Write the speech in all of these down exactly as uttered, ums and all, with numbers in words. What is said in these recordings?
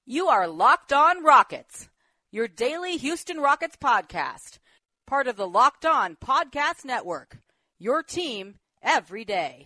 You are Locked On Rockets, your daily Houston Rockets podcast, part of the Locked On Podcast Network, your team every day.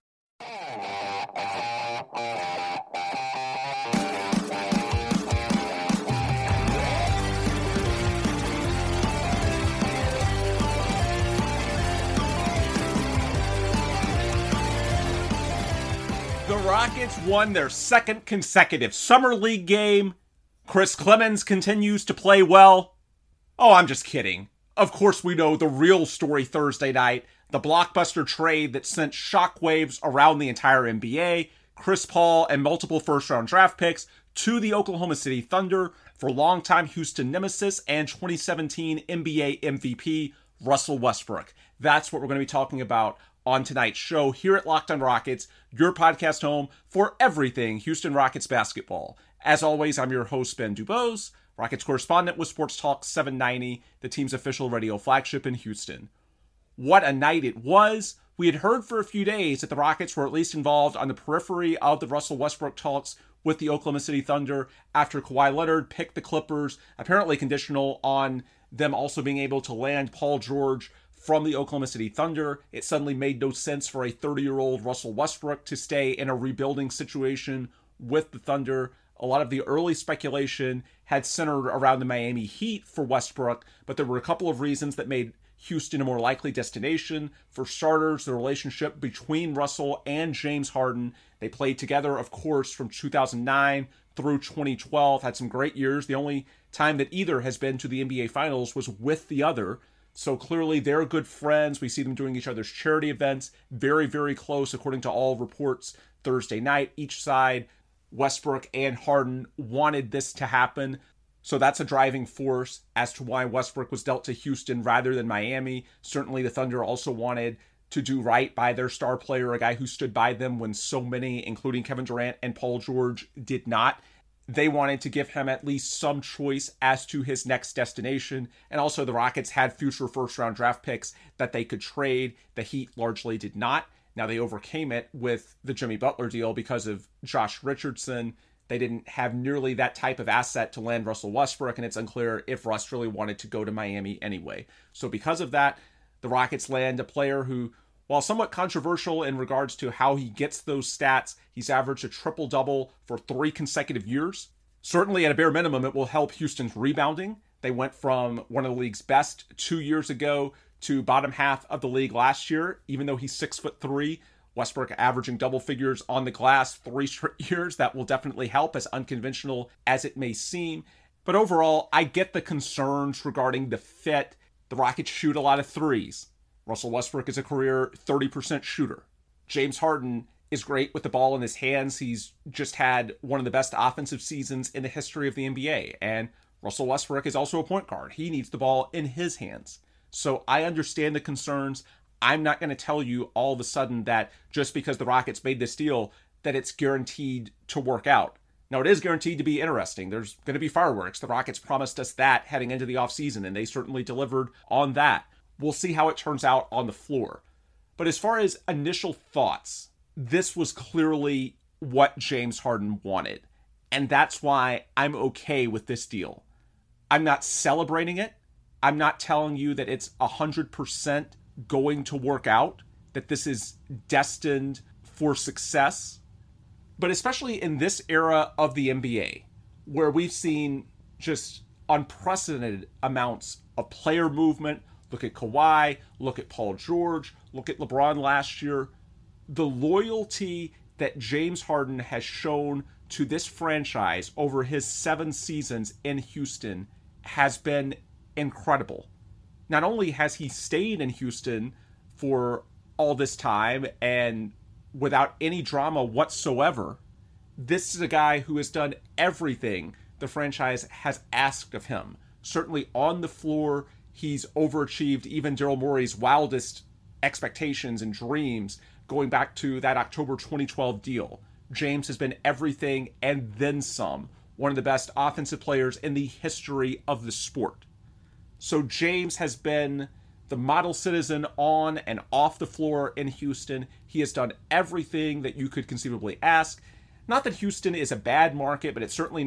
The Rockets won their second consecutive Summer League game. Chris Clemons continues to play well. Oh, I'm just kidding. Of course we know the real story Thursday night, the blockbuster trade that sent shockwaves around the entire N B A, Chris Paul and multiple first-round draft picks to the Oklahoma City Thunder for longtime Houston nemesis and twenty seventeen N B A M V P Russell Westbrook. That's what we're going to be talking about on tonight's show here at Locked On Rockets, your podcast home for everything Houston Rockets basketball. As always, I'm your host, Ben Dubose, Rockets correspondent with Sports Talk seven ninety, the team's official radio flagship in Houston. What a night it was. We had heard for a few days that the Rockets were at least involved on the periphery of the Russell Westbrook talks with the Oklahoma City Thunder after Kawhi Leonard picked the Clippers, apparently conditional on them also being able to land Paul George from the Oklahoma City Thunder. It suddenly made no sense for a thirty-year-old Russell Westbrook to stay in a rebuilding situation with the Thunder. A lot of the early speculation had centered around the Miami Heat for Westbrook, but there were a couple of reasons that made Houston a more likely destination. For starters, the relationship between Russell and James Harden. They played together, of course, from two thousand nine through twenty twelve, had some great years. The only time that either has been to the N B A Finals was with the other. So clearly they're good friends. We see them doing each other's charity events. Very, very close, according to all reports Thursday night. Each side, Westbrook and Harden, wanted this to happen. So that's a driving force as to why Westbrook was dealt to Houston rather than Miami. Certainly the Thunder also wanted to do right by their star player, a guy who stood by them when so many, including Kevin Durant and Paul George, did not. They wanted to give him at least some choice as to his next destination. And also the Rockets had future first-round draft picks that they could trade. The Heat largely did not. Now they overcame it with the Jimmy Butler deal because of Josh Richardson. They didn't have nearly that type of asset to land Russell Westbrook, and it's unclear if Russ really wanted to go to Miami anyway. So because of that, the Rockets land a player who, while somewhat controversial in regards to how he gets those stats, he's averaged a triple-double for three consecutive years. Certainly, at a bare minimum, it will help Houston's rebounding. They went from one of the league's best two years ago to bottom half of the league last year, even though he's six foot three. Westbrook averaging double figures on the glass three straight years. That will definitely help, as unconventional as it may seem. But overall, I get the concerns regarding the fit. The Rockets shoot a lot of threes. Russell Westbrook is a career thirty percent shooter. James Harden is great with the ball in his hands. He's just had one of the best offensive seasons in the history of the N B A. And Russell Westbrook is also a point guard. He needs the ball in his hands. So I understand the concerns. I'm not going to tell you all of a sudden that just because the Rockets made this deal, that it's guaranteed to work out. Now, it is guaranteed to be interesting. There's going to be fireworks. The Rockets promised us that heading into the offseason, and they certainly delivered on that. We'll see how it turns out on the floor. But as far as initial thoughts, this was clearly what James Harden wanted. And that's why I'm okay with this deal. I'm not celebrating it. I'm not telling you that it's one hundred percent going to work out, that this is destined for success. But especially in this era of the N B A, where we've seen just unprecedented amounts of player movement. Look at Kawhi, look at Paul George, look at LeBron last year. The loyalty that James Harden has shown to this franchise over his seven seasons in Houston has been incredible. Not only has he stayed in Houston for all this time and without any drama whatsoever, this is a guy who has done everything the franchise has asked of him. Certainly on the floor, he's overachieved even Daryl Morey's wildest expectations and dreams going back to that October twenty twelve deal. James has been everything and then some. One of the best offensive players in the history of the sport. So James has been the model citizen on and off the floor in Houston. He has done everything that you could conceivably ask. Not that Houston is a bad market, but it's certainly not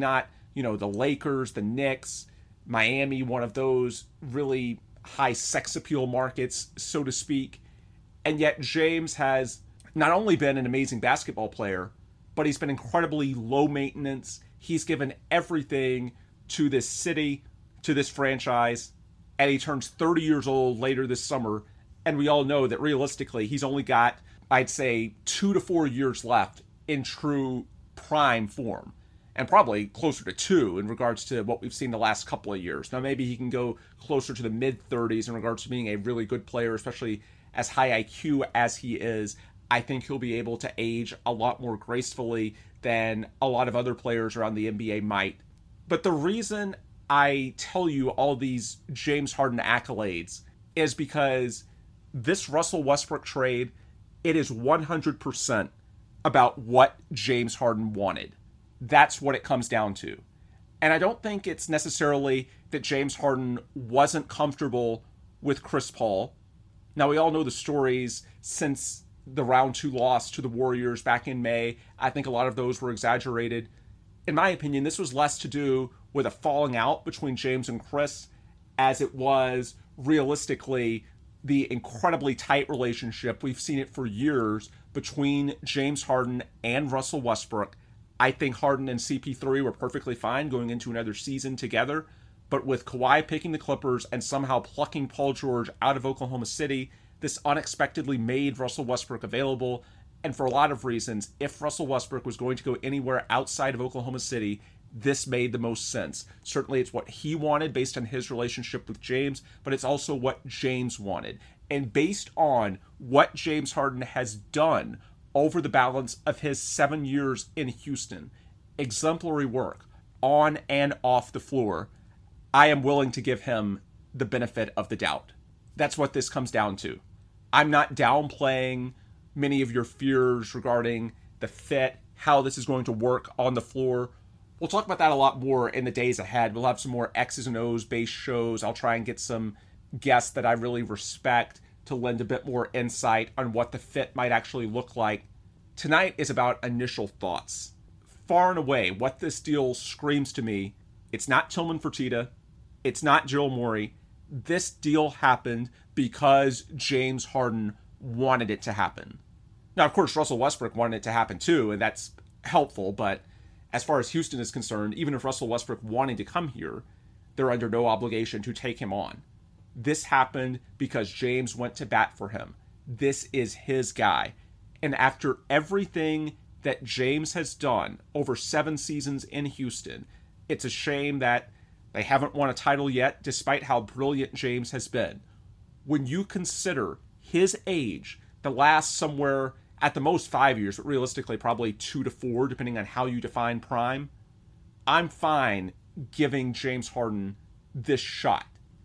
you know, the Lakers, the Knicks, Miami, one of those really high sex appeal markets, so to speak. And yet James has not only been an amazing basketball player, but he's been incredibly low maintenance. He's given everything to this city, to this franchise, and he turns thirty years old later this summer. And we all know that realistically, he's only got, I'd say, two to four years left in true prime form. And probably closer to two in regards to what we've seen the last couple of years. Now, maybe he can go closer to the mid-thirties in regards to being a really good player, especially as high I Q as he is. I think he'll be able to age a lot more gracefully than a lot of other players around the N B A might. But the reason I tell you all these James Harden accolades is because this Russell Westbrook trade, it is one hundred percent about what James Harden wanted. That's what it comes down to. And I don't think it's necessarily that James Harden wasn't comfortable with Chris Paul. Now, we all know the stories since the round two loss to the Warriors back in May. I think a lot of those were exaggerated. In my opinion, this was less to do with a falling out between James and Chris as it was realistically the incredibly tight relationship. We've seen it for years between James Harden and Russell Westbrook. I think Harden and C P three were perfectly fine going into another season together. But with Kawhi picking the Clippers and somehow plucking Paul George out of Oklahoma City, this unexpectedly made Russell Westbrook available. And for a lot of reasons, if Russell Westbrook was going to go anywhere outside of Oklahoma City, this made the most sense. Certainly it's what he wanted based on his relationship with James, but it's also what James wanted. And based on what James Harden has done over the balance of his seven years in Houston, exemplary work on and off the floor, I am willing to give him the benefit of the doubt. That's what this comes down to. I'm not downplaying many of your fears regarding the fit, how this is going to work on the floor. We'll talk about that a lot more in the days ahead. We'll have some more X's and O's based shows. I'll try and get some guests that I really respect to lend a bit more insight on what the fit might actually look like. Tonight is about initial thoughts. Far and away, what this deal screams to me, it's not Tillman Fertitta, it's not Joe Morey. This deal happened because James Harden wanted it to happen. Now, of course, Russell Westbrook wanted it to happen too, and that's helpful, but as far as Houston is concerned, even if Russell Westbrook wanted to come here, they're under no obligation to take him on. This happened because James went to bat for him. This is his guy. And after everything that James has done over seven seasons in Houston, it's a shame that they haven't won a title yet, despite how brilliant James has been. When you consider his age, the last somewhere at the most five years, but realistically probably two to four, depending on how you define prime, I'm fine giving James Harden this shot.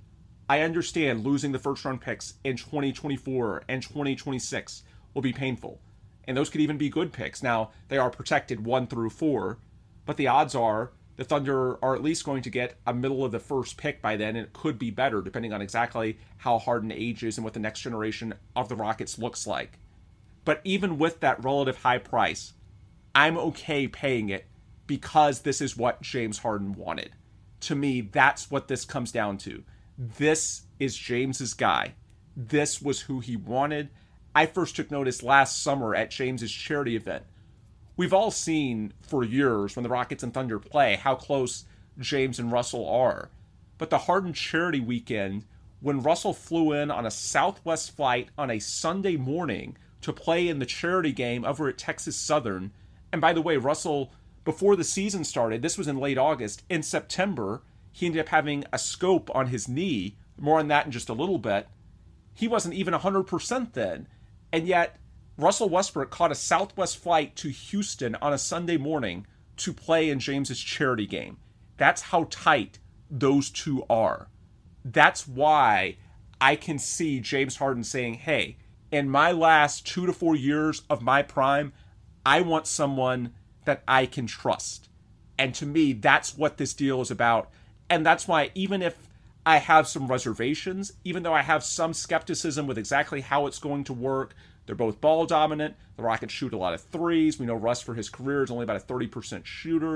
I understand losing the first round picks in twenty twenty-four and twenty twenty-six will be painful. And those could even be good picks. Now, they are protected one through four, but the odds are the Thunder are at least going to get a middle of the first pick by then, and it could be better depending on exactly how Harden ages and what the next generation of the Rockets looks like. But even with that relative high price, I'm okay paying it because this is what James Harden wanted. To me, that's what this comes down to. This is James's guy. This was who he wanted. I first took notice last summer at James's charity event. We've all seen for years when the Rockets and Thunder play how close James and Russell are. But the Harden charity weekend, when Russell flew in on a Southwest flight on a Sunday morning to play in the charity game over at Texas Southern, and by the way, Russell, before the season started, this was in late August, in September, he ended up having a scope on his knee. More on that in just a little bit. He wasn't even one hundred percent then. And yet, Russell Westbrook caught a Southwest flight to Houston on a Sunday morning to play in James's charity game. That's how tight those two are. That's why I can see James Harden saying, hey, in my last two to four years of my prime, I want someone that I can trust. And to me, that's what this deal is about. And that's why even if I have some reservations, even though I have some skepticism with exactly how it's going to work, they're both ball dominant. The Rockets shoot a lot of threes. We know Russ for his career is only about a thirty percent shooter.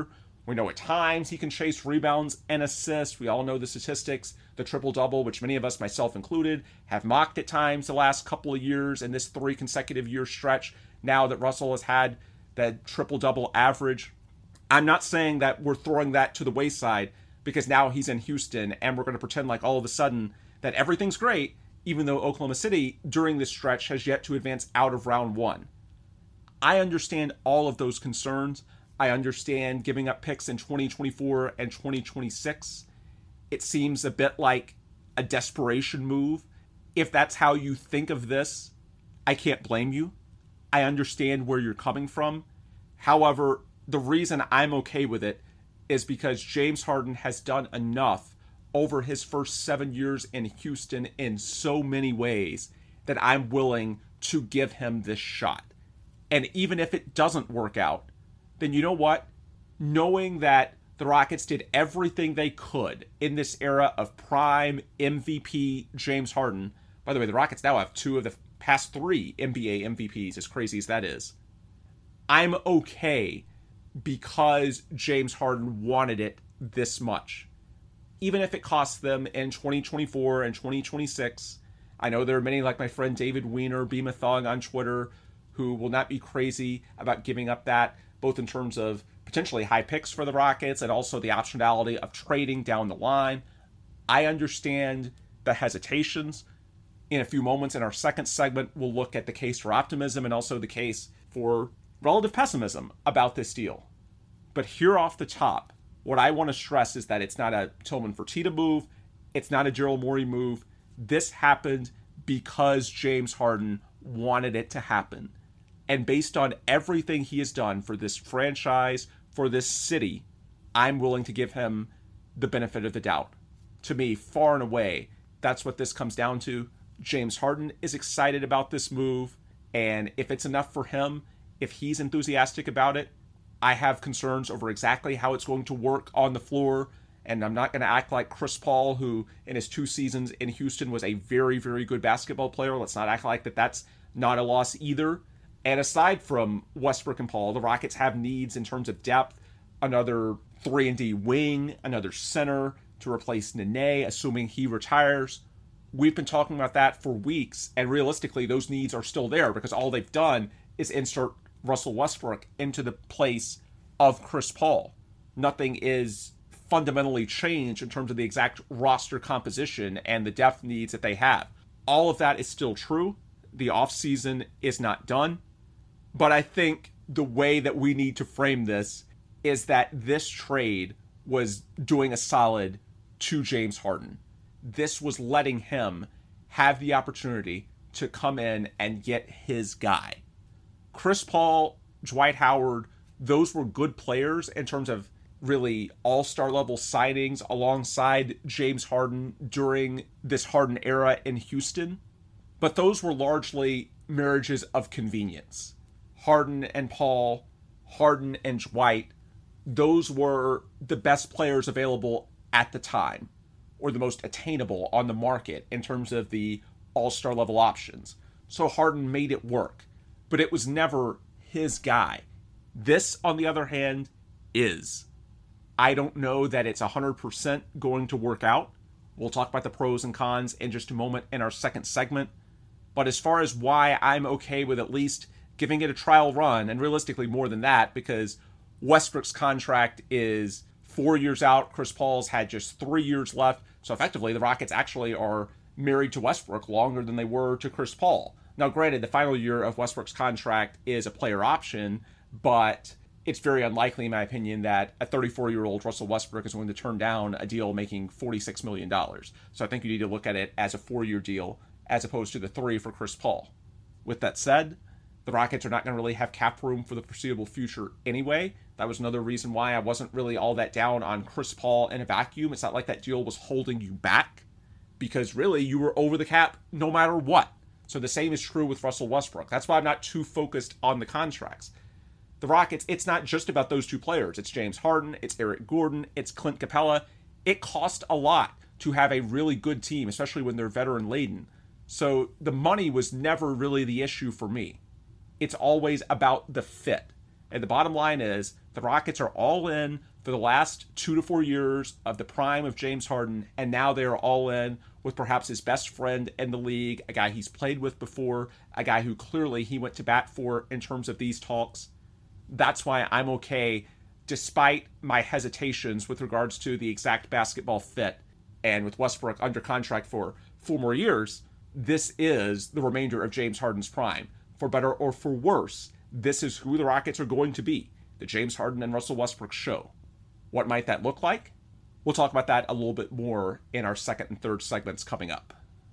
We know at times he can chase rebounds and assists. We all know the statistics, the triple-double, which many of us, myself included, have mocked at times the last couple of years in this three consecutive year stretch now that Russell has had that triple-double average. I'm not saying that we're throwing that to the wayside because now he's in Houston and we're going to pretend like all of a sudden that everything's great, even though Oklahoma City during this stretch has yet to advance out of round one. I understand all of those concerns. I understand giving up picks in twenty twenty-four and twenty twenty-six. It seems a bit like a desperation move. If that's how you think of this, I can't blame you. I understand where you're coming from. However, the reason I'm okay with it is because James Harden has done enough over his first seven years in Houston in so many ways that I'm willing to give him this shot. And even if it doesn't work out, then you know what? Knowing that the Rockets did everything they could in this era of prime M V P James Harden. By the way, the Rockets now have two of the past three N B A M V Ps, as crazy as that is. I'm okay because James Harden wanted it this much. Even if it costs them in twenty twenty-four and twenty twenty-six. I know there are many like my friend David Weiner, Beamathong on Twitter, who will not be crazy about giving up that, both in terms of potentially high picks for the Rockets and also the optionality of trading down the line. I understand the hesitations. In a few moments in our second segment, we'll look at the case for optimism and also the case for relative pessimism about this deal. But here off the top, what I want to stress is that it's not a Tillman Fertitta move. It's not a Daryl Morey move. This happened because James Harden wanted it to happen. And based on everything he has done for this franchise, for this city, I'm willing to give him the benefit of the doubt. To me, far and away, that's what this comes down to. James Harden is excited about this move. And if it's enough for him, if he's enthusiastic about it, I have concerns over exactly how it's going to work on the floor. And I'm not going to act like Chris Paul, who in his two seasons in Houston was a very, very good basketball player. Let's not act like that that's not a loss either. And aside from Westbrook and Paul, the Rockets have needs in terms of depth. Another three and D wing, another center to replace Nene, assuming he retires. We've been talking about that for weeks, and realistically, those needs are still there because all they've done is insert Russell Westbrook into the place of Chris Paul. Nothing is fundamentally changed in terms of the exact roster composition and the depth needs that they have. All of that is still true. The offseason is not done. But I think the way that we need to frame this is that this trade was doing a solid to James Harden. This was letting him have the opportunity to come in and get his guy. Chris Paul, Dwight Howard, those were good players in terms of really all-star level signings alongside James Harden during this Harden era in Houston. But those were largely marriages of convenience. Harden and Paul, Harden and Dwight, those were the best players available at the time, or the most attainable on the market in terms of the all-star level options. So Harden made it work, but it was never his guy. This, on the other hand, is. I don't know that it's one hundred percent going to work out. We'll talk about the pros and cons in just a moment in our second segment. But as far as why I'm okay with at least giving it a trial run, and realistically more than that, because Westbrook's contract is four years out. Chris Paul's had just three years left. So effectively, the Rockets actually are married to Westbrook longer than they were to Chris Paul. Now, granted, the final year of Westbrook's contract is a player option, but it's very unlikely, in my opinion, that a thirty-four-year-old Russell Westbrook is going to turn down a deal making forty-six million dollars. So I think you need to look at it as a four-year deal as opposed to the three for Chris Paul. With that said, the Rockets are not going to really have cap room for the foreseeable future anyway. That was another reason why I wasn't really all that down on Chris Paul in a vacuum. It's not like that deal was holding you back, because really you were over the cap no matter what. So the same is true with Russell Westbrook. That's why I'm not too focused on the contracts. The Rockets, it's not just about those two players. It's James Harden, it's Eric Gordon, it's Clint Capella. It cost a lot to have a really good team, especially when they're veteran laden. So the money was never really the issue for me. It's always about the fit. And the bottom line is the Rockets are all in for the last two to four years of the prime of James Harden, and now they are all in with perhaps his best friend in the league, a guy he's played with before, a guy who clearly he went to bat for in terms of these talks. That's why I'm okay, despite my hesitations with regards to the exact basketball fit, and with Westbrook under contract for four more years, this is the remainder of James Harden's prime. For better or for worse, this is who the Rockets are going to be, the James Harden and Russell Westbrook show. What might that look like? We'll talk about that a little bit more in our second and third segments coming up.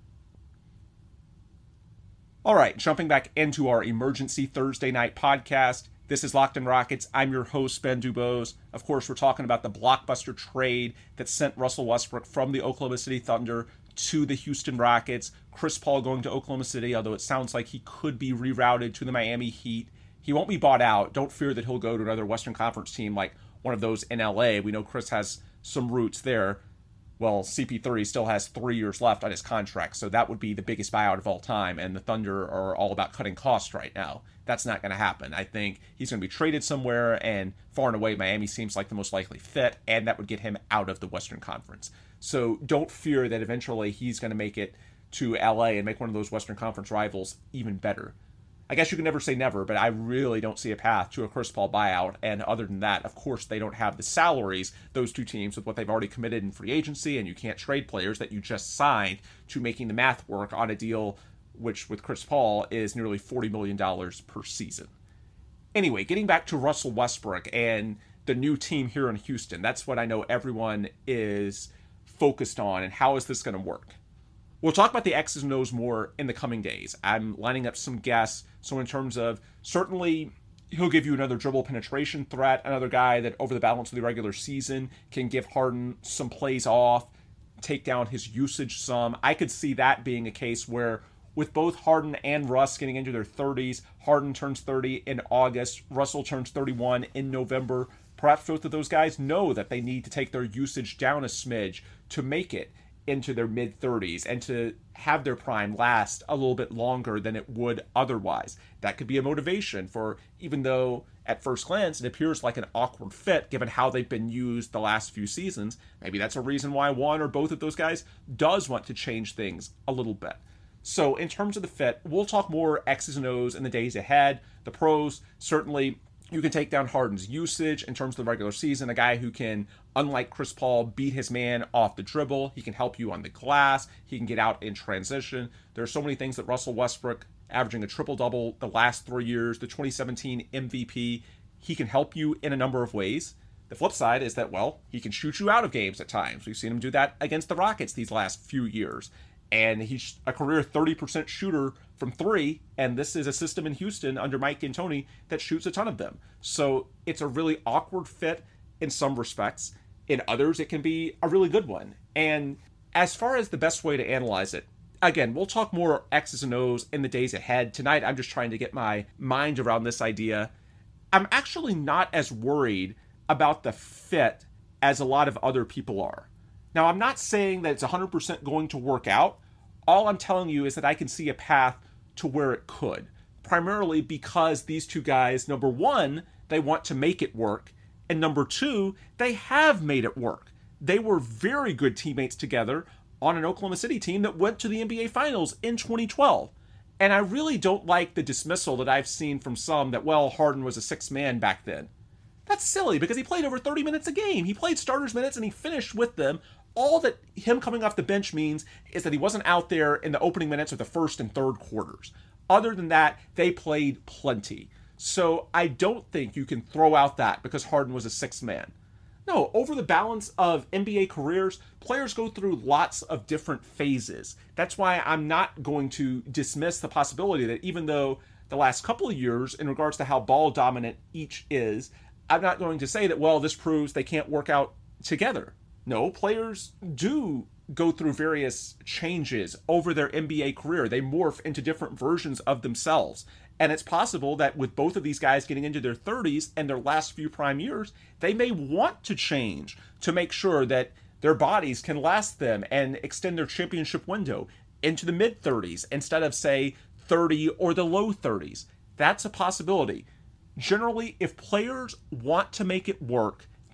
All right, jumping back into our emergency Thursday night podcast. This is Locked On Rockets. I'm your host, Ben Dubose. Of course, we're talking about the blockbuster trade that sent Russell Westbrook from the Oklahoma City Thunder to the Houston Rockets. Chris Paul going to Oklahoma City, although it sounds like he could be rerouted to the Miami Heat. He won't be bought out. Don't fear that he'll go to another Western Conference team like one of those in L A. We know Chris has some roots there. Well, C P three still has three years left on his contract, so that would be the biggest buyout of all time, and the Thunder are all about cutting costs right now. That's not going to happen. I think he's going to be traded somewhere, and far and away, Miami seems like the most likely fit, and that would get him out of the Western Conference. So don't fear that eventually he's going to make it to L A and make one of those Western Conference rivals even better. I guess you can never say never, but I really don't see a path to a Chris Paul buyout. And other than that, of course, they don't have the salaries, those two teams, with what they've already committed in free agency, and you can't trade players that you just signed to making the math work on a deal which, with Chris Paul, is nearly forty million dollars per season. Anyway, getting back to Russell Westbrook and the new team here in Houston, that's what I know everyone is focused on, and how is this going to work? We'll talk about the X's and O's more in the coming days. I'm lining up some guests. So in terms of, certainly, he'll give you another dribble penetration threat, another guy that over the balance of the regular season can give Harden some plays off, take down his usage some. I could see that being a case where with both Harden and Russ getting into their thirties, Harden turns thirty in August, Russell turns thirty-one in November. Perhaps both of those guys know that they need to take their usage down a smidge to make it into their mid-thirties and to have their prime last a little bit longer than it would otherwise. That could be a motivation for, even though at first glance it appears like an awkward fit given how they've been used the last few seasons, maybe that's a reason why one or both of those guys does want to change things a little bit. So in terms of the fit, we'll talk more X's and O's in the days ahead. The pros, certainly you can take down Harden's usage in terms of the regular season, a guy who can, unlike Chris Paul, beat his man off the dribble. He can help you on the glass. He can get out in transition. There are so many things that Russell Westbrook, averaging a triple-double the last three years, the twenty seventeen M V P, he can help you in a number of ways. The flip side is that, well, he can shoot you out of games at times. We've seen him do that against the Rockets these last few years. And he's a career thirty percent shooter from three, and this is a system in Houston under Mike D'Antoni that shoots a ton of them. So it's a really awkward fit in some respects. In others, it can be a really good one. And as far as the best way to analyze it, again, we'll talk more X's and O's in the days ahead. Tonight, I'm just trying to get my mind around this idea. I'm actually not as worried about the fit as a lot of other people are. Now, I'm not saying that it's one hundred percent going to work out. All I'm telling you is that I can see a path to where it could, primarily because these two guys, number one, they want to make it work, and number two, they have made it work. They were very good teammates together on an Oklahoma City team that went to the N B A Finals in twenty twelve. And I really don't like the dismissal that I've seen from some that, well, Harden was a sixth man back then. That's silly, because he played over thirty minutes a game. He played starters minutes and he finished with them. All that him coming off the bench means is that he wasn't out there in the opening minutes of the first and third quarters. Other than that, they played plenty. So I don't think you can throw out that because Harden was a sixth man. No, over the balance of N B A careers, players go through lots of different phases. That's why I'm not going to dismiss the possibility that even though the last couple of years, in regards to how ball dominant each is, I'm not going to say that, well, this proves they can't work out together. No, players do go through various changes over their N B A career. They morph into different versions of themselves. And it's possible that with both of these guys getting into their thirties and their last few prime years, they may want to change to make sure that their bodies can last them and extend their championship window into the mid-thirties instead of, say, thirty or the low thirties. That's a possibility. Generally, if players want to make it work,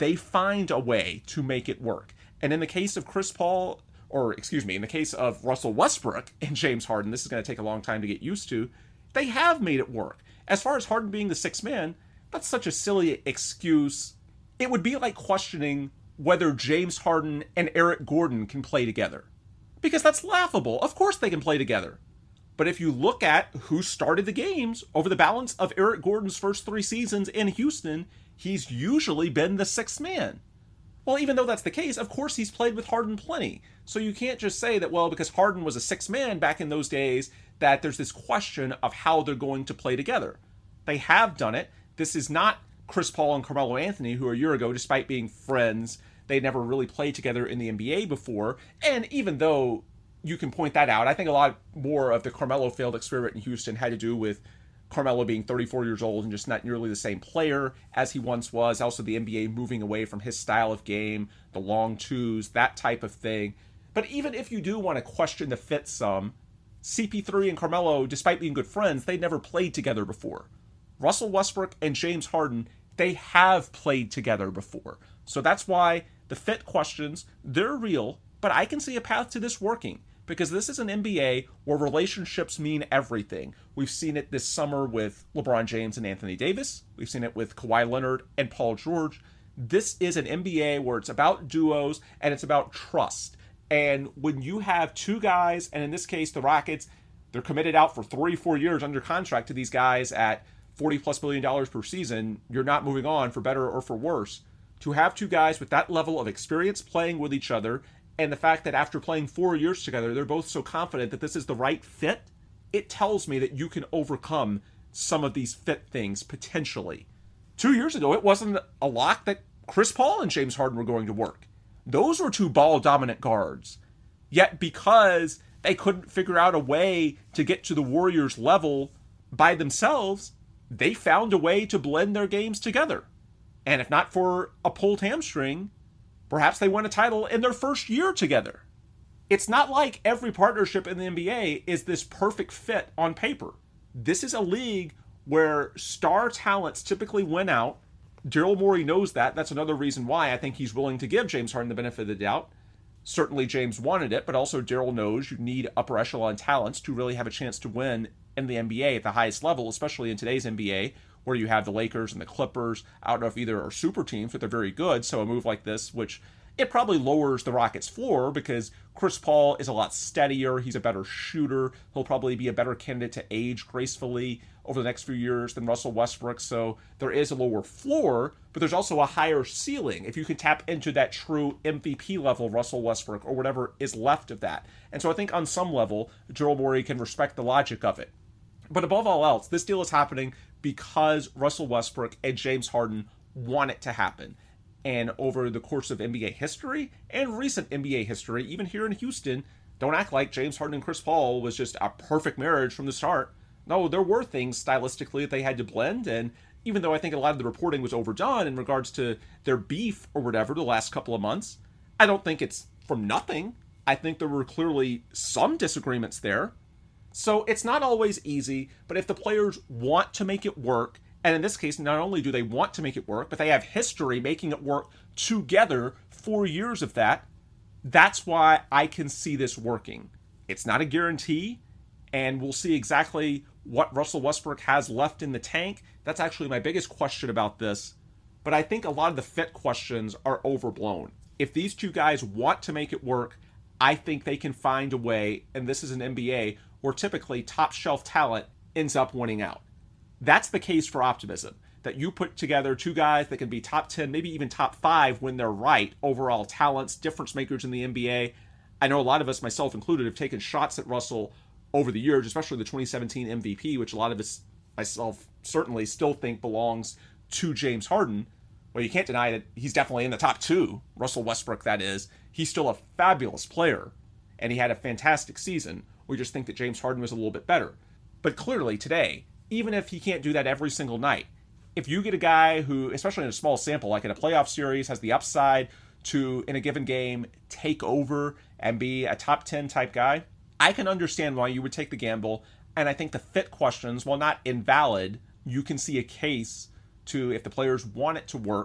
they find a way to make it work. And in the case of Chris Paul, or excuse me, in the case of Russell Westbrook and James Harden, this is going to take a long time to get used to, they have made it work. As far as Harden being the sixth man, that's such a silly excuse. It would be like questioning whether James Harden and Eric Gordon can play together. Because that's laughable. Of course they can play together. But if you look at who started the games over the balance of Eric Gordon's first three seasons in Houston, he's usually been the sixth man. Well, even though that's the case, of course he's played with Harden plenty. So you can't just say that, well, because Harden was a sixth man back in those days, that there's this question of how they're going to play together. They have done it. This is not Chris Paul and Carmelo Anthony, who a year ago, despite being friends, they never really played together in the N B A before. And even though you can point that out, I think a lot more of the Carmelo failed experiment in Houston had to do with Carmelo being thirty-four years old and just not nearly the same player as he once was. Also, the N B A moving away from his style of game, the long twos, that type of thing. But even if you do want to question the fit some, C P three and Carmelo, despite being good friends, they never played together before. Russell Westbrook and James Harden, they have played together before. So that's why the fit questions, they're real, but I can see a path to this working. Because this is an N B A where relationships mean everything. We've seen it this summer with LeBron James and Anthony Davis. We've seen it with Kawhi Leonard and Paul George. This is an N B A where it's about duos and it's about trust. And when you have two guys, and in this case, the Rockets, they're committed out for three, four years under contract to these guys at forty plus million dollars per season, you're not moving on for better or for worse. To have two guys with that level of experience playing with each other, and the fact that after playing four years together, they're both so confident that this is the right fit, it tells me that you can overcome some of these fit things potentially. Two years ago, it wasn't a lock that Chris Paul and James Harden were going to work. Those were two ball-dominant guards. Yet because they couldn't figure out a way to get to the Warriors' level by themselves, they found a way to blend their games together. And if not for a pulled hamstring, perhaps they won a title in their first year together. It's not like every partnership in the N B A is this perfect fit on paper. This is a league where star talents typically win out. Daryl Morey knows that. That's another reason why I think he's willing to give James Harden the benefit of the doubt. Certainly James wanted it, but also Daryl knows you need upper echelon talents to really have a chance to win in the N B A at the highest level, especially in today's N B A, where you have the Lakers and the Clippers. I don't know if either are super teams, but they're very good. So a move like this, which it probably lowers the Rockets' floor because Chris Paul is a lot steadier. He's a better shooter. He'll probably be a better candidate to age gracefully over the next few years than Russell Westbrook. So there is a lower floor, but there's also a higher ceiling if you can tap into that true M V P level Russell Westbrook or whatever is left of that. And so I think on some level, Daryl Morey can respect the logic of it. But above all else, this deal is happening because Russell Westbrook and James Harden want it to happen. And over the course of N B A history and recent N B A history, even here in Houston, don't act like James Harden and Chris Paul was just a perfect marriage from the start. No, there were things stylistically that they had to blend, and even though I think a lot of the reporting was overdone in regards to their beef or whatever the last couple of months, I don't think it's from nothing. I think there were clearly some disagreements there. So it's not always easy, but if the players want to make it work, and in this case, not only do they want to make it work, but they have history making it work together, four years of that, that's why I can see this working. It's not a guarantee, and we'll see exactly what Russell Westbrook has left in the tank. That's actually my biggest question about this, but I think a lot of the fit questions are overblown. If these two guys want to make it work, I think they can find a way, and this is an N B A where typically top shelf talent ends up winning out. That's the case for optimism, that you put together two guys that can be top ten, maybe even top five when they're right, overall talents, difference makers in the N B A. I know a lot of us, myself included, have taken shots at Russell over the years, especially the twenty seventeen M V P, which a lot of us, myself certainly, still think belongs to James Harden. Well, you can't deny that he's definitely in the top two, Russell Westbrook, that is. He's still a fabulous player, and he had a fantastic season. We just think that James Harden was a little bit better. But clearly today, even if he can't do that every single night, if you get a guy who, especially in a small sample, like in a playoff series, has the upside to, in a given game, take over and be a top ten type guy, I can understand why you would take the gamble. And I think the fit questions, while not invalid, you can see a case to, if the players want it to work,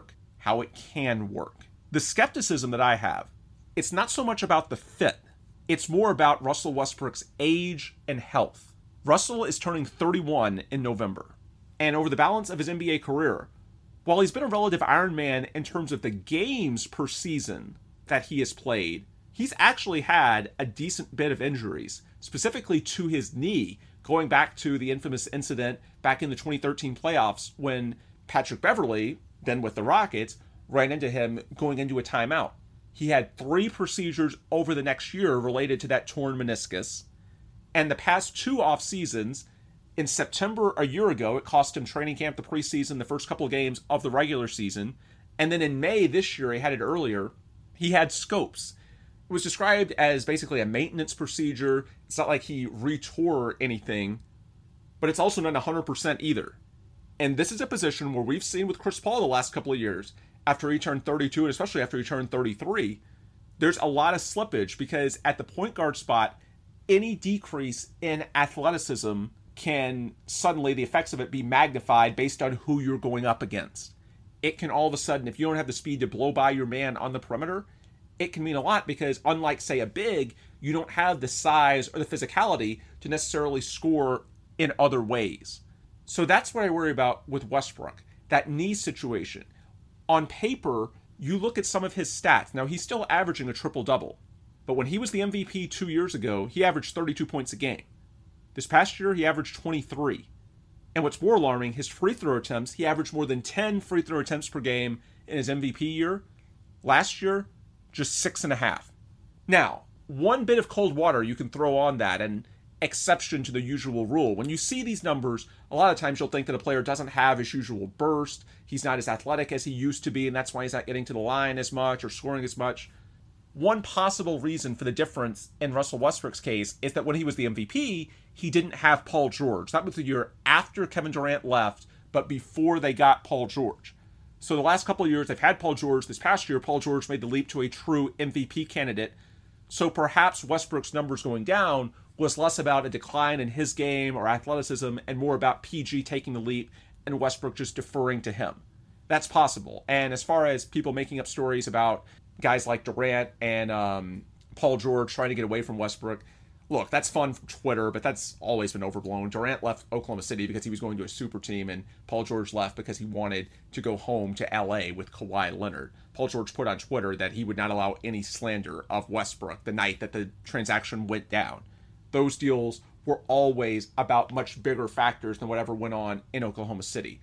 how it can work. The skepticism that I have, it's not so much about the fit. It's more about Russell Westbrook's age and health. Russell is turning thirty-one in November. And over the balance of his N B A career, while he's been a relative Iron Man in terms of the games per season that he has played, he's actually had a decent bit of injuries, specifically to his knee, going back to the infamous incident back in the twenty thirteen playoffs when Patrick Beverley, then with the Rockets, ran into him going into a timeout. He had three procedures over the next year related to that torn meniscus. And the past two off seasons, in September a year ago, it cost him training camp, the preseason, the first couple of games of the regular season. And then in May this year, he had it earlier, he had scopes. It was described as basically a maintenance procedure. It's not like he retore anything, but it's also not one hundred percent either. And this is a position where we've seen with Chris Paul the last couple of years, after he turned thirty-two, and especially after he turned thirty-three, there's a lot of slippage because at the point guard spot, any decrease in athleticism can suddenly, the effects of it be magnified based on who you're going up against. It can all of a sudden, if you don't have the speed to blow by your man on the perimeter, it can mean a lot because unlike, say, a big, you don't have the size or the physicality to necessarily score in other ways. So that's what I worry about with Westbrook, that knee situation. On paper, you look at some of his stats. Now, he's still averaging a triple-double. But when he was the M V P two years ago, he averaged thirty-two points a game. This past year, he averaged twenty-three. And what's more alarming, his free throw attempts, he averaged more than ten free throw attempts per game in his M V P year. Last year, just six and a half. Now, one bit of cold water you can throw on that, and exception to the usual rule. When you see these numbers, a lot of times you'll think that a player doesn't have his usual burst. He's not as athletic as he used to be, and that's why he's not getting to the line as much or scoring as much. One possible reason for the difference in Russell Westbrook's case is that when he was the M V P, he didn't have Paul George. That was the year after Kevin Durant left, but before they got Paul George. So the last couple of years, they've had Paul George. This past year, Paul George made the leap to a true M V P candidate. So perhaps Westbrook's numbers going down was less about a decline in his game or athleticism and more about P G taking the leap and Westbrook just deferring to him. That's possible. And as far as people making up stories about guys like Durant and um, Paul George trying to get away from Westbrook, look, that's fun for Twitter, but that's always been overblown. Durant left Oklahoma City because he was going to a super team, and Paul George left because he wanted to go home to L A with Kawhi Leonard. Paul George put on Twitter that he would not allow any slander of Westbrook the night that the transaction went down. Those deals were always about much bigger factors than whatever went on in Oklahoma City.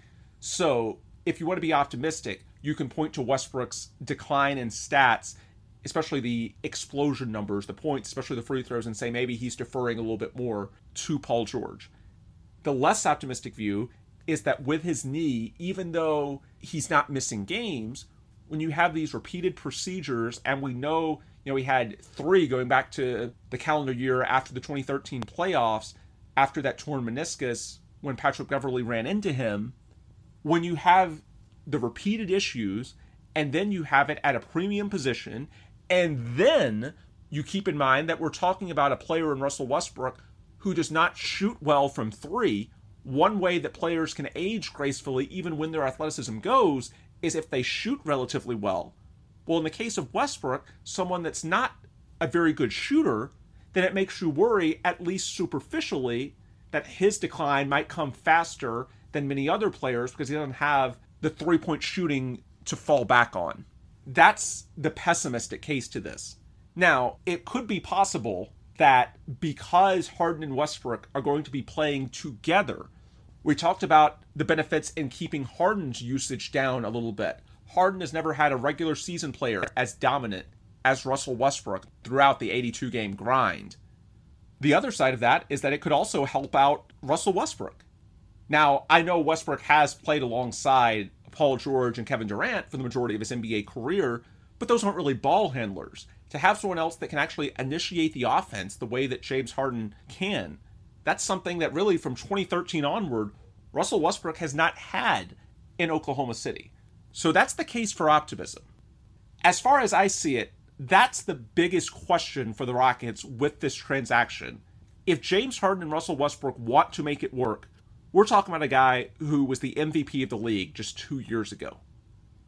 So if you want to be optimistic, you can point to Westbrook's decline in stats, especially the explosion numbers, the points, especially the free throws, and say maybe he's deferring a little bit more to Paul George. The less optimistic view is that with his knee, even though he's not missing games, when you have these repeated procedures, and we know, you know, he had three going back to the calendar year after the twenty thirteen playoffs, after that torn meniscus, when Patrick Beverley ran into him, when you have the repeated issues, and then you have it at a premium position, and then you keep in mind that we're talking about a player in Russell Westbrook who does not shoot well from three. One way that players can age gracefully, even when their athleticism goes, is if they shoot relatively well. Well, in the case of Westbrook, someone that's not a very good shooter, then it makes you worry, at least superficially, that his decline might come faster than many other players because he doesn't have the three-point shooting to fall back on. That's the pessimistic case to this. Now, it could be possible that because Harden and Westbrook are going to be playing together, we talked about the benefits in keeping Harden's usage down a little bit. Harden has never had a regular season player as dominant as Russell Westbrook throughout the eighty-two game grind. The other side of that is that it could also help out Russell Westbrook. Now, I know Westbrook has played alongside Paul George and Kevin Durant for the majority of his N B A career, but those aren't really ball handlers. To have someone else that can actually initiate the offense the way that James Harden can, that's something that really from twenty thirteen onward, Russell Westbrook has not had in Oklahoma City. So that's the case for optimism. As far as I see it, that's the biggest question for the Rockets with this transaction. If James Harden and Russell Westbrook want to make it work, we're talking about a guy who was the M V P of the league just two years ago,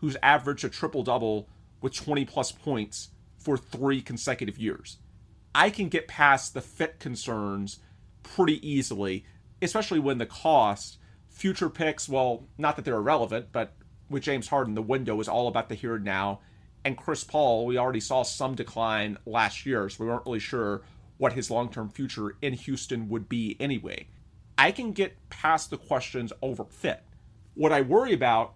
who's averaged a triple-double with twenty-plus points for three consecutive years. I can get past the fit concerns pretty easily, especially when the cost, future picks, well, not that they're irrelevant, but with James Harden, the window is all about the here and now. And Chris Paul, we already saw some decline last year, so we weren't really sure what his long-term future in Houston would be anyway. I can get past the questions over fit. What I worry about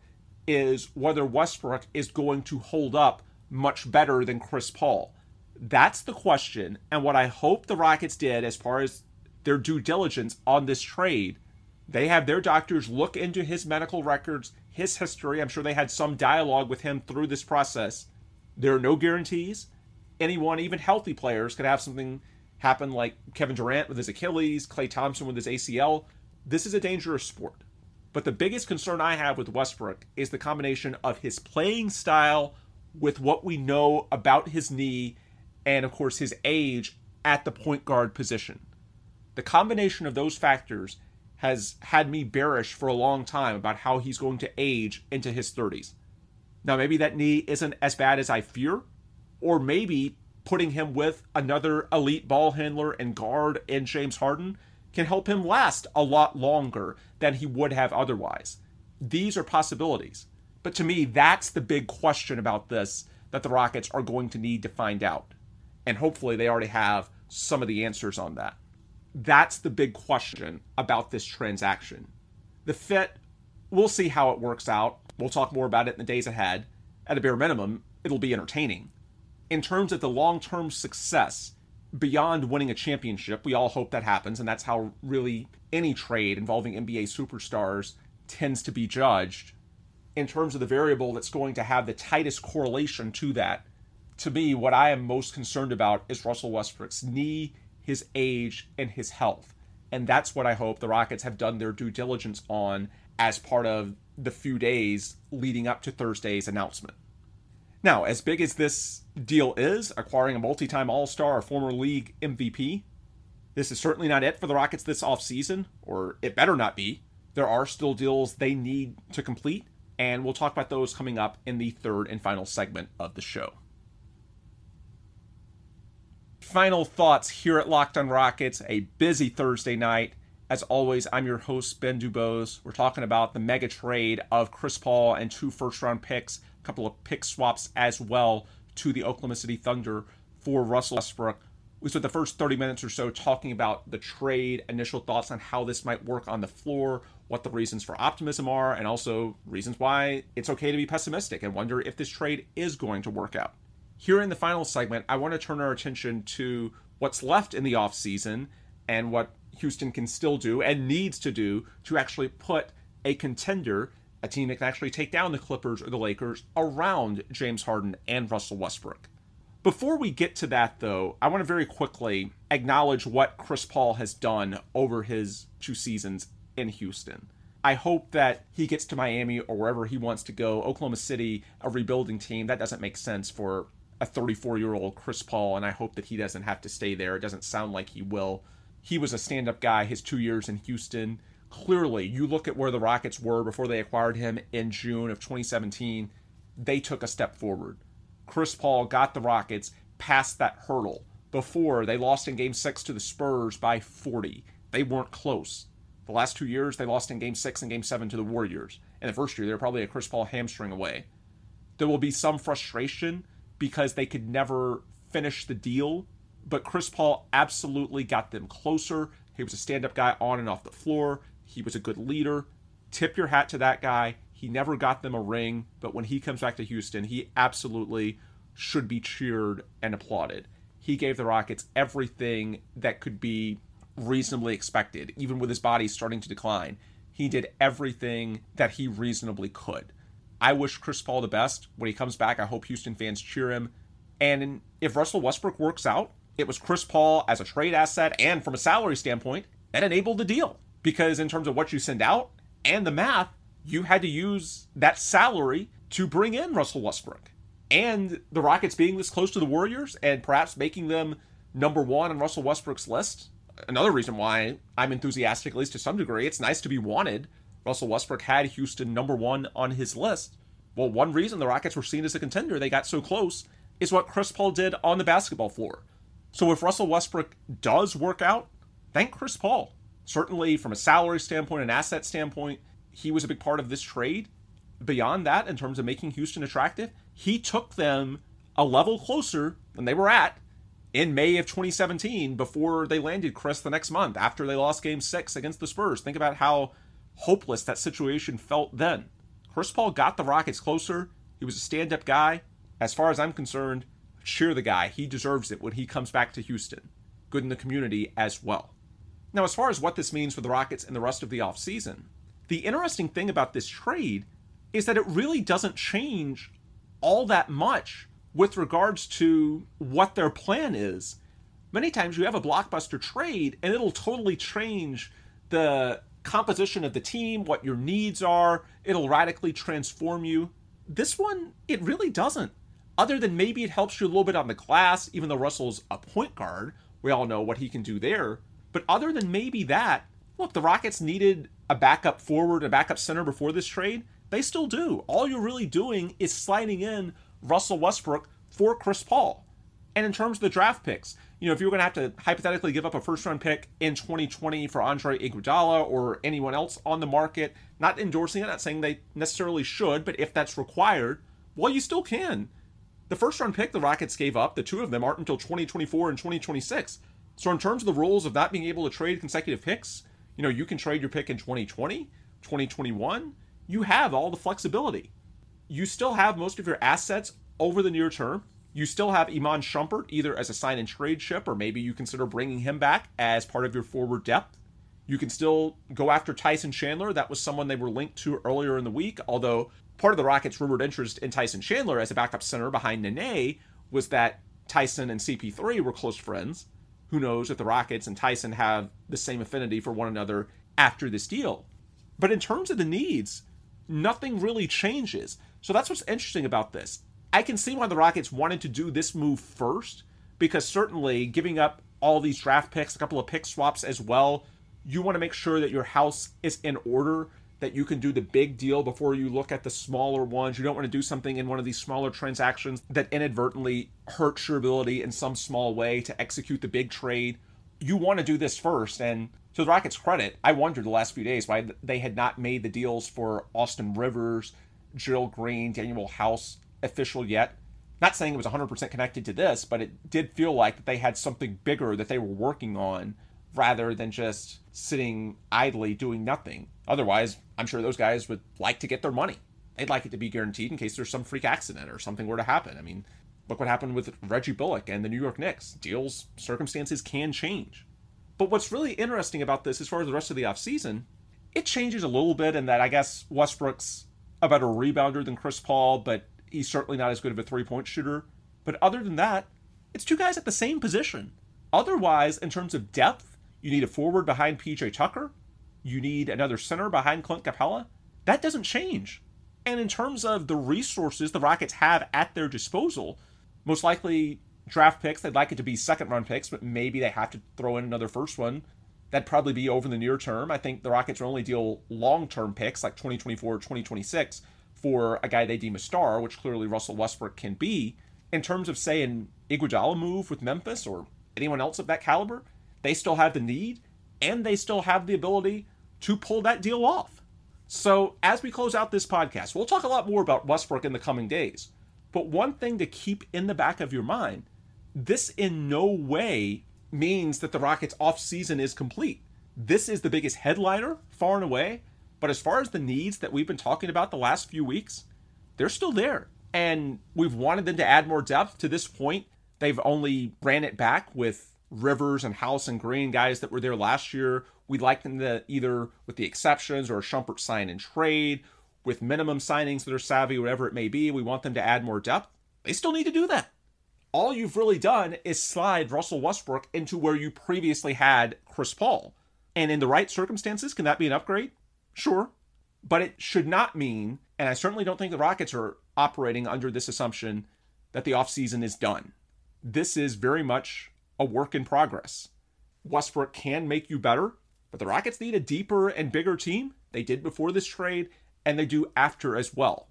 is whether Westbrook is going to hold up much better than Chris Paul. That's the question, and what I hope the Rockets did as far as their due diligence on this trade, they have their doctors look into his medical records, his history. I'm sure they had some dialogue with him through this process. There are no guarantees. Anyone, even healthy players, could have something happen like Kevin Durant with his Achilles, Klay Thompson with his A C L. This is a dangerous sport. But the biggest concern I have with Westbrook is the combination of his playing style with what we know about his knee and, of course, his age at the point guard position. The combination of those factors has had me bearish for a long time about how he's going to age into his thirties. Now, maybe that knee isn't as bad as I fear, or maybe putting him with another elite ball handler and guard in James Harden can help him last a lot longer than he would have otherwise. These are possibilities. But to me, that's the big question about this that the Rockets are going to need to find out. And hopefully they already have some of the answers on that. That's the big question about this transaction. The fit, we'll see how it works out. We'll talk more about it in the days ahead. At a bare minimum, it'll be entertaining. In terms of the long-term success, beyond winning a championship, we all hope that happens, and that's how really any trade involving N B A superstars tends to be judged. In terms of the variable that's going to have the tightest correlation to that, to me, what I am most concerned about is Russell Westbrook's knee, his age, and his health. And that's what I hope the Rockets have done their due diligence on as part of the few days leading up to Thursday's announcement. Now, as big as this deal is, acquiring a multi-time All-Star, a former league M V P, this is certainly not it for the Rockets this offseason, or it better not be. There are still deals they need to complete, and we'll talk about those coming up in the third and final segment of the show. Final thoughts here at Locked on Rockets, a busy Thursday night. As always, I'm your host, Ben Dubose. We're talking about the mega trade of Chris Paul and two first-round picks, a couple of pick swaps as well to the Oklahoma City Thunder for Russell Westbrook. We spent the first thirty minutes or so talking about the trade, initial thoughts on how this might work on the floor, what the reasons for optimism are, and also reasons why it's okay to be pessimistic and wonder if this trade is going to work out. Here in the final segment, I want to turn our attention to what's left in the offseason and what Houston can still do and needs to do to actually put a contender, a team that can actually take down the Clippers or the Lakers, around James Harden and Russell Westbrook. Before we get to that, though, I want to very quickly acknowledge what Chris Paul has done over his two seasons in Houston. I hope that he gets to Miami or wherever he wants to go. Oklahoma City, a rebuilding team, that doesn't make sense for a thirty-four-year-old Chris Paul, and I hope that he doesn't have to stay there. It doesn't sound like he will. He was a stand-up guy his two years in Houston. Clearly, you look at where the Rockets were before they acquired him in June of twenty seventeen, they took a step forward. Chris Paul got the Rockets past that hurdle. Before, they lost in Game six to the Spurs by forty. They weren't close. The last two years, they lost in Game six and Game seven to the Warriors. In the first year, they were probably a Chris Paul hamstring away. There will be some frustration because they could never finish the deal, but Chris Paul absolutely got them closer. He was a stand-up guy on and off the floor. He was a good leader. Tip your hat to that guy. He never got them a ring, but when he comes back to Houston, he absolutely should be cheered and applauded. He gave the Rockets everything that could be reasonably expected, even with his body starting to decline. He did everything that he reasonably could. I wish Chris Paul the best. When he comes back, I hope Houston fans cheer him. And if Russell Westbrook works out, it was Chris Paul as a trade asset and from a salary standpoint that enabled the deal. Because in terms of what you send out and the math, you had to use that salary to bring in Russell Westbrook. And the Rockets being this close to the Warriors and perhaps making them number one on Russell Westbrook's list. Another reason why I'm enthusiastic, at least to some degree. It's nice to be wanted. Russell Westbrook had Houston number one on his list. Well, one reason the Rockets were seen as a contender, they got so close, is what Chris Paul did on the basketball floor. So if Russell Westbrook does work out, thank Chris Paul. Certainly from a salary standpoint, an asset standpoint, he was a big part of this trade. Beyond that, in terms of making Houston attractive, he took them a level closer than they were at in May of twenty seventeen before they landed Chris the next month after they lost game six against the Spurs. Think about how hopeless that situation felt then. Chris Paul got the Rockets closer. He was a stand-up guy. As far as I'm concerned, cheer the guy. He deserves it when he comes back to Houston. Good in the community as well. Now, as far as what this means for the Rockets and the rest of the offseason, the interesting thing about this trade is that it really doesn't change all that much with regards to what their plan is. Many times you have a blockbuster trade and it'll totally change the composition of the team, what your needs are. It'll radically transform you. This one, it really doesn't. Other than maybe it helps you a little bit on the glass, even though Russell's a point guard. We all know what he can do there. But other than maybe that, look, the Rockets needed a backup forward, a backup center before this trade. They still do. All you're really doing is sliding in Russell Westbrook for Chris Paul. And in terms of the draft picks, you know, if you were going to have to hypothetically give up a first-round pick in twenty twenty for Andre Iguodala or anyone else on the market, not endorsing it, not saying they necessarily should, but if that's required, well, you still can. The first-round pick the Rockets gave up, the two of them, aren't until twenty twenty-four and twenty twenty-six. So in terms of the rules of not being able to trade consecutive picks, you know, you can trade your pick in twenty twenty, twenty twenty-one. You have all the flexibility. You still have most of your assets over the near term. You still have Iman Shumpert either as a sign and trade chip, or maybe you consider bringing him back as part of your forward depth. You can still go after Tyson Chandler. That was someone they were linked to earlier in the week, although part of the Rockets' rumored interest in Tyson Chandler as a backup center behind Nene was that Tyson and C P three were close friends. Who knows if the Rockets and Tyson have the same affinity for one another after this deal. But in terms of the needs, nothing really changes. So that's what's interesting about this. I can see why the Rockets wanted to do this move first, because certainly giving up all these draft picks, a couple of pick swaps as well, you want to make sure that your house is in order, that you can do the big deal before you look at the smaller ones. You don't want to do something in one of these smaller transactions that inadvertently hurts your ability in some small way to execute the big trade. You want to do this first. And to the Rockets' credit, I wondered the last few days why they had not made the deals for Austin Rivers, Jill Green, Daniel House official yet. Not saying it was one hundred percent connected to this, but it did feel like that they had something bigger that they were working on rather than just sitting idly doing nothing. Otherwise, I'm sure those guys would like to get their money. They'd like it to be guaranteed in case there's some freak accident or something were to happen. I mean, look what happened with Reggie Bullock and the New York Knicks. Deals, circumstances can change. But what's really interesting about this as far as the rest of the offseason, it changes a little bit in that I guess Westbrook's a better rebounder than Chris Paul, but he's certainly not as good of a three-point shooter. But other than that, it's two guys at the same position. Otherwise, in terms of depth, you need a forward behind P J Tucker. You need another center behind Clint Capella. That doesn't change. And in terms of the resources the Rockets have at their disposal, most likely draft picks, they'd like it to be second-round picks, but maybe they have to throw in another first one. That'd probably be over the near term. I think the Rockets will only deal long-term picks like twenty twenty-four, twenty twenty-six for a guy they deem a star, which clearly Russell Westbrook can be. In terms of, say, an Iguodala move with Memphis or anyone else of that caliber, they still have the need and they still have the ability to pull that deal off. So as we close out this podcast, we'll talk a lot more about Westbrook in the coming days. But one thing to keep in the back of your mind, this in no way means that the Rockets' offseason is complete. This is the biggest headliner, far and away. But as far as the needs that we've been talking about the last few weeks, they're still there. And we've wanted them to add more depth. To this point, they've only ran it back with Rivers and House and Green, guys that were there last year. We'd like them to either, with the exceptions, or a Shumpert sign and trade, with minimum signings that are savvy, whatever it may be. We want them to add more depth. They still need to do that. All you've really done is slide Russell Westbrook into where you previously had Chris Paul. And in the right circumstances, can that be an upgrade? Sure. But it should not mean, and I certainly don't think the Rockets are operating under this assumption, that the offseason is done. This is very much a work in progress. Westbrook can make you better, but the Rockets need a deeper and bigger team. They did before this trade, and they do after as well.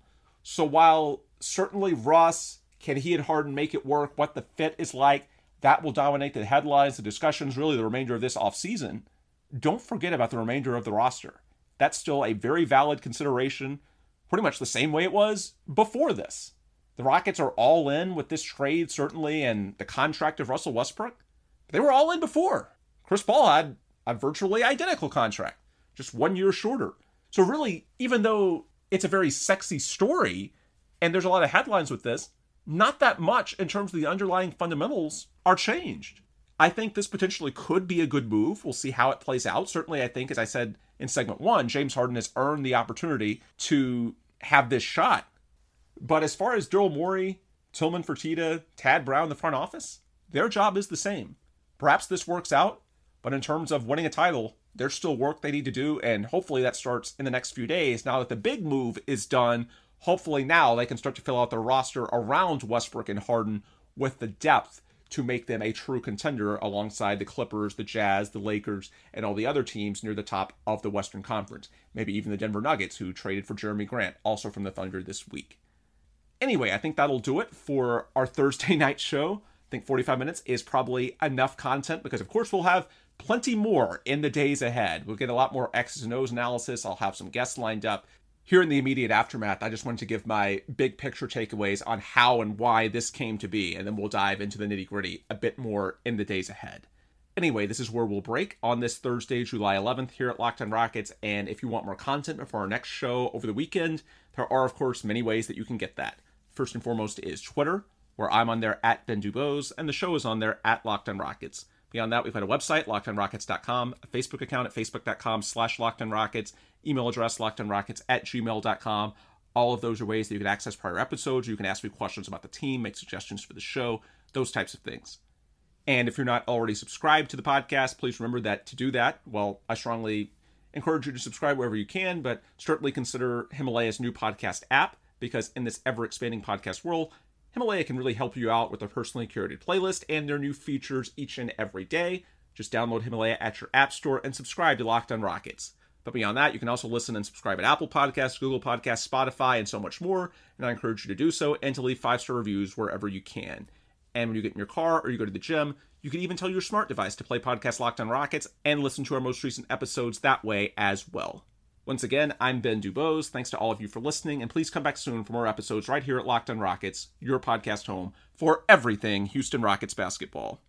So while certainly Russ, can he and Harden make it work, what the fit is like, that will dominate the headlines, the discussions, really the remainder of this offseason, don't forget about the remainder of the roster. That's still a very valid consideration, pretty much the same way it was before this. The Rockets are all in with this trade, certainly, and the contract of Russell Westbrook. They were all in before. Chris Paul had a virtually identical contract, just one year shorter. So really, even though it's a very sexy story, and there's a lot of headlines with this, not that much in terms of the underlying fundamentals are changed. I think this potentially could be a good move. We'll see how it plays out. Certainly, I think, as I said in segment one, James Harden has earned the opportunity to have this shot. But as far as Daryl Morey, Tillman Fertitta, Tad Brown, the front office, their job is the same. Perhaps this works out, but in terms of winning a title, there's still work they need to do, and hopefully that starts in the next few days. Now that the big move is done, hopefully now they can start to fill out their roster around Westbrook and Harden with the depth to make them a true contender alongside the Clippers, the Jazz, the Lakers, and all the other teams near the top of the Western Conference. Maybe even the Denver Nuggets, who traded for Jeremy Grant, also from the Thunder this week. Anyway, I think that'll do it for our Thursday night show. I think forty-five minutes is probably enough content because, of course, we'll have plenty more in the days ahead. We'll get a lot more X's and O's analysis. I'll have some guests lined up. Here in the immediate aftermath, I just wanted to give my big picture takeaways on how and why this came to be, and then we'll dive into the nitty-gritty a bit more in the days ahead. Anyway, this is where we'll break on this Thursday, July eleventh here at Locked On Rockets, and if you want more content before our next show over the weekend, there are, of course, many ways that you can get that. First and foremost is Twitter, where I'm on there at Ben Dubose, and the show is on there at Locked On Rockets. Beyond that, we've got a website, locked on rockets dot com, a Facebook account at facebook.com slash lockedonrockets, email address lockedonrockets at gmail dot com. All of those are ways that you can access prior episodes. You can ask me questions about the team, make suggestions for the show, those types of things. And if you're not already subscribed to the podcast, please remember that to do that, well, I strongly encourage you to subscribe wherever you can, but certainly consider Himalaya's new podcast app, because in this ever-expanding podcast world, Himalaya can really help you out with their personally curated playlist and their new features each and every day. Just download Himalaya at your app store and subscribe to Locked On Rockets. But beyond that, you can also listen and subscribe at Apple Podcasts, Google Podcasts, Spotify, and so much more. And I encourage you to do so and to leave five-star reviews wherever you can. And when you get in your car or you go to the gym, you can even tell your smart device to play podcast Locked On Rockets and listen to our most recent episodes that way as well. Once again, I'm Ben Dubose. Thanks to all of you for listening, and please come back soon for more episodes right here at Locked On Rockets, your podcast home for everything Houston Rockets basketball.